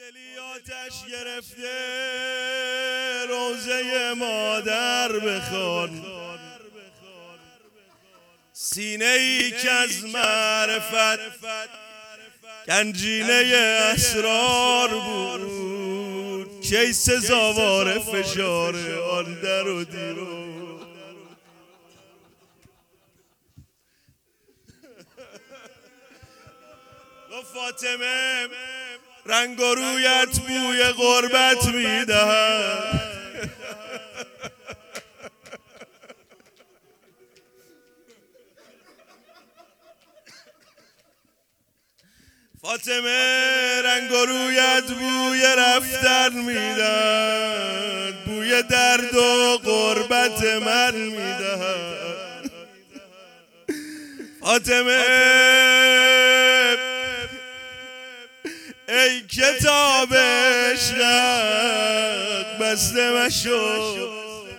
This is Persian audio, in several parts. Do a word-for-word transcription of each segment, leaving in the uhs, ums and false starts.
دلی آتش گرفته روزه مادر بخوان، سینه ای که از معرفت گنجینه اسرار بود، کی سزاوار فشار آن در و دیرو. فاطمه رنگ و رویت بوی غربت میدهد، فاطمه رنگ و رویت بوی رفتن میدهد، بوی درد و غربت من میدهد. فاطمه ای کتاب عشقت بسته مشو،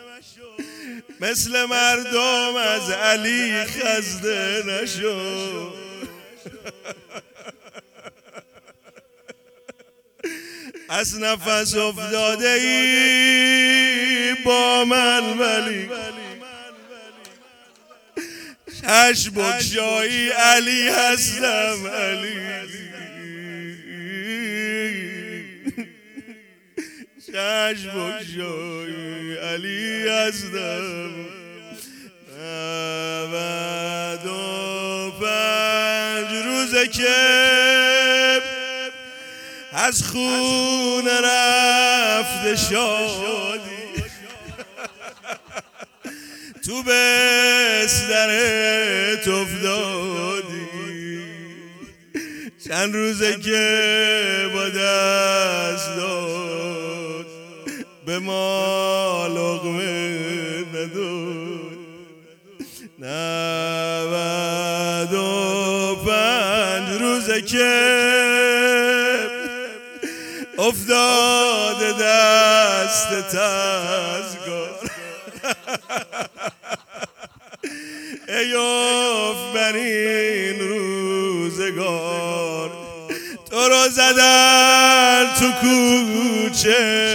مثل مردم از علی خزده نشو. از نفس افتاده ای با من ولی چشم بگشایی علی هستم، علی چشم بگشایی علی هستم. نود و پنج روزه که از خون رفته شادی، تو بسترت افتادی، چند روزه که با دست داد به ما لقمه نداد. نود و پنج روزه که افتاده دست تزگار، ای افت بر این روزگار، تو رو زدن تو کوچه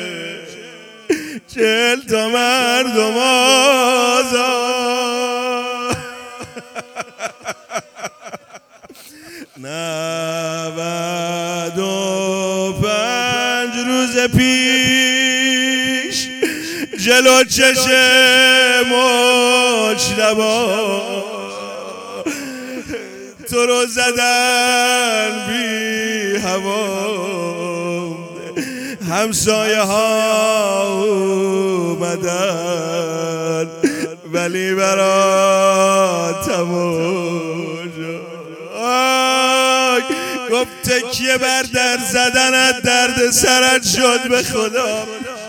چهل تا مردم آزار. نود و پنج روز پیش جلو چشم مجتبی تو رو زدن بی هوا، همسایه ها اومدن ولی برا تماشا. گفت تکیه بر در زدنت درد سرت شد به خدا،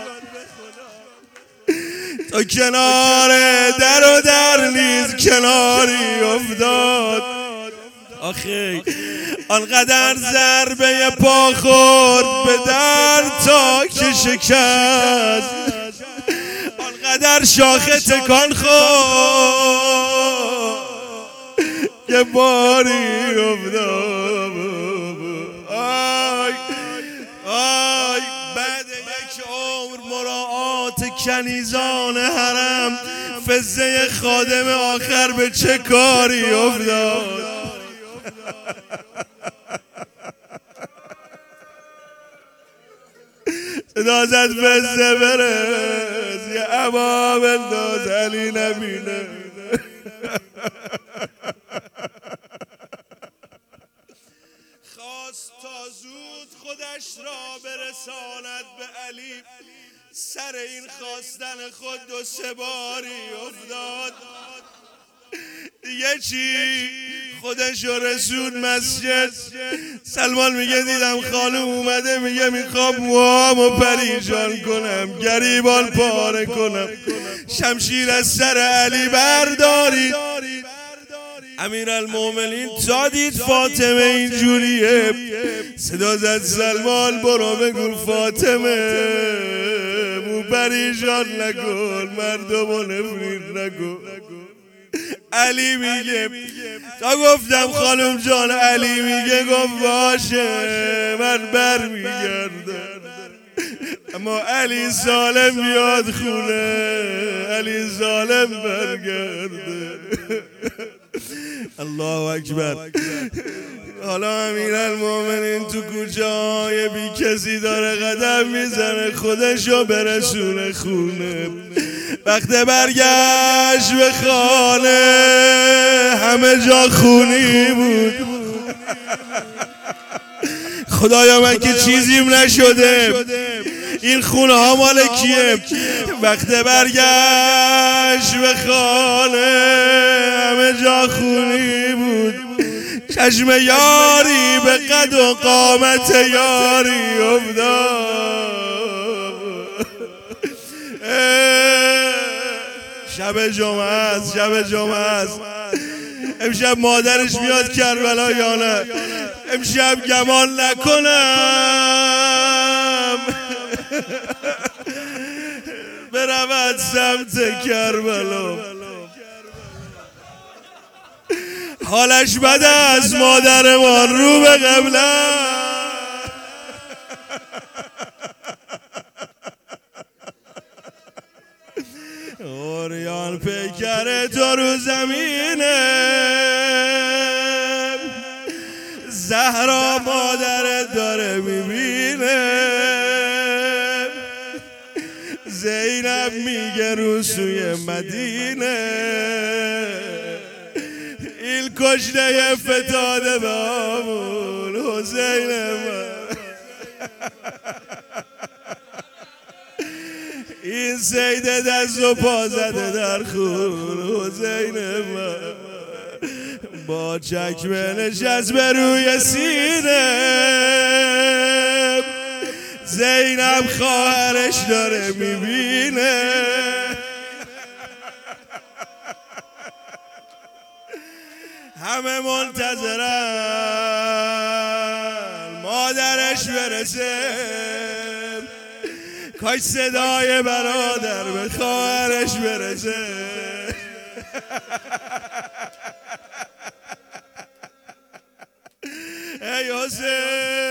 تو کنار در و در نیز کناری افتاد. آخه آنقدر ضربه پا خورد به در تا که شکست، آنقدر شاخه تکان خورد که باری افتاد. آی آی بعد یک عمر مراعات کنیزان حرم، فزه خادم آخر به چه کاری افتاد. صدا زد فزه برس یه اما بنداز علی نبینه. خواست تا زود خودش را برساند به علی، سر این خواستن خود دو سه باری افتاد. دیگه چی خودش رو رسون مسجد، سلمان میگه دیدم خانم اومده، میگه میخوام موامو پریشان کنم، گریبان پاره کنم، شمشیر از سر علی بردارید. امیرالمومنین تا دید فاطمه اینجوریه صدا زد سلمان برو بگو فاطمه مو پریشان نکن، مردمو نفرین نکن. علی میگه تا گفتم خانم جان، علی میگه گفت باشه من برمیگرده، اما علی ظالم بیاد خونه، علی ظالم برگرده. الله اکبر. حالا امیرالمومنین تو کوچه های بی کسی داره قدم میزنه خودشو برسونه خونه. وقت برگشت به خانه همه جا خونی بود. خدایا من که چیزیم نشده، این خونه ها مال کیه؟ وقت برگشت به خانه همه جا خونی بود. چشم یاری به قد و قامت یاری افتاد. شب جمعه است، شب جمعه است. امشب مادرش میاد کربلا یا نه؟ امشب گمان نکنم برود سمت کربلا. حالش بد است مادرمان رو به قبله. اوریان پیکر تو رو زمینه، زهرا مادرت داره میبینه. زینب میگه رو سوی مدینه، این کشته فتاده به آمون حسین من. این سید دست و پا زده در خون حسین من. با چکمه نشست به روی سینه، زینب خواهرش داره میبینه. همه منتظرن مادرش برسه، کاش صدای برادر به خواهرش برسه. ای حسین